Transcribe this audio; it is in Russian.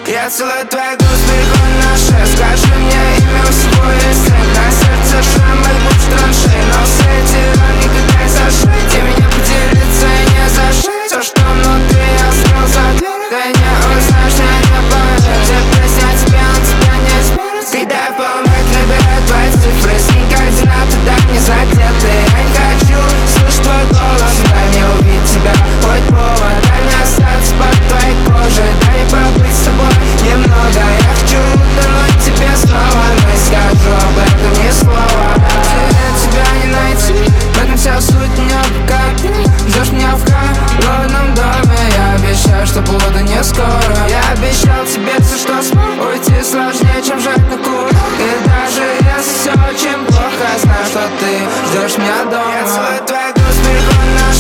Я целую твой голос, переход на шею. Скажи мне имя, у всего есть цель. На сердце шрам, как луч траншей. Но все эти раны никогда не зашить. И меня поделиться и не зашить. Все, что внутри, я скрыл за дверь. Ты не узнаешь, я не поверю. Все песни о тебе, но тебя не измерить. Когда в полумрак набирают твои цифры. Снег координаты, дай мне знать, где ты. Я не хочу слышать твой голос. Дай мне увидеть тебя, хоть повод. Дай мне остаться под твоей кожей. Дай мне побыть с тобой немного. Я хочу утонуть тебе снова, но не скажу об этом ни слова. Тебя не найти, в этом вся суть, не покати. Ждешь меня в холодном доме. Я обещаю, что буду не скоро. Я обещал тебе все, что смог. Уйти сложнее, чем жать на курок. И даже если все очень плохо, знаю, что ты ждешь меня дома. Я целую твой голос, переход на